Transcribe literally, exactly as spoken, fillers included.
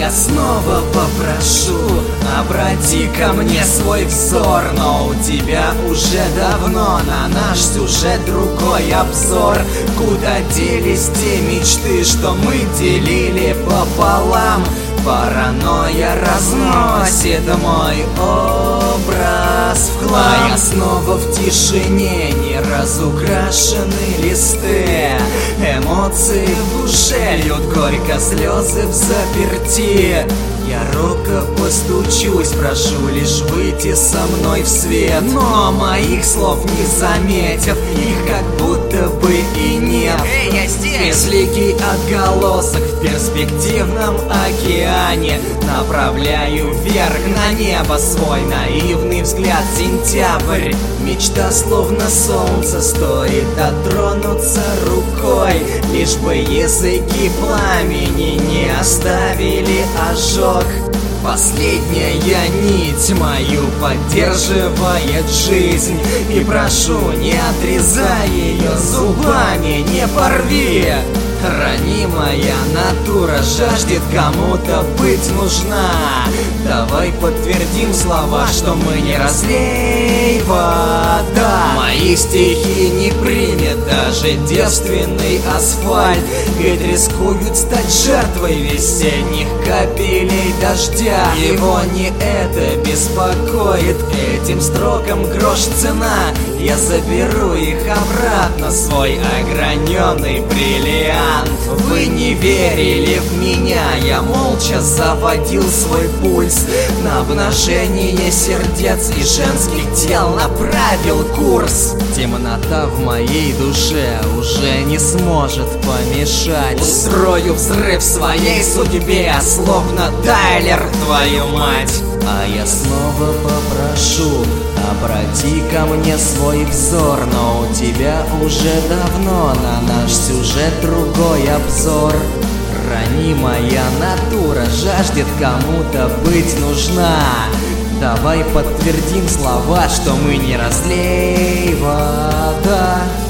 я снова попрошу, обрати ко мне свой взор. Но у тебя уже давно на наш сюжет другой обзор. Куда делись те мечты, что мы делили пополам? Паранойя разносит мой образ в хлам. А я снова в тишине, не разукрашены листы. Эмоции в душе льют горько, слезы в заперти. Я робко постучусь, прошу лишь выйти со мной в свет. Но моих слов не заметят, их как будто бы и нет. Эй, я здесь! Безликий отголосок в перспективном океане. Направляю вверх на небо свой наивный взгляд. Сентябрь, мечта словно солнце, стоит дотронуться рукой. Лишь бы языки пламени не оставили ожог. Последняя нить мою поддерживает жизнь. И прошу, не отрезай ее зубами, не порви. Ранимая натура жаждет кому-то быть нужна. Давай подтвердим слова, что мы не разлей вода. Мои стихи не примет даже девственный асфальт, ведь рискуют стать жертвой весенних капелей дождя. Его не это беспокоит, этим строкам грош цена. Я заберу их обратно, свой ограненный бриллиант. Вы не верили в меня, я молча заводил свой пульс. На обнажение сердец и женских тел направил курс. Темнота в моей душе уже не сможет помешать. Устрою взрыв своей судьбе, словно Тайлер, твою мать. А я снова попрошу, обрати ко мне свой взор. Но у тебя уже давно на наш сюжет другой обзор. Ранимая натура жаждет кому-то быть нужна. Давай подтвердим слова, что мы не разлей вода.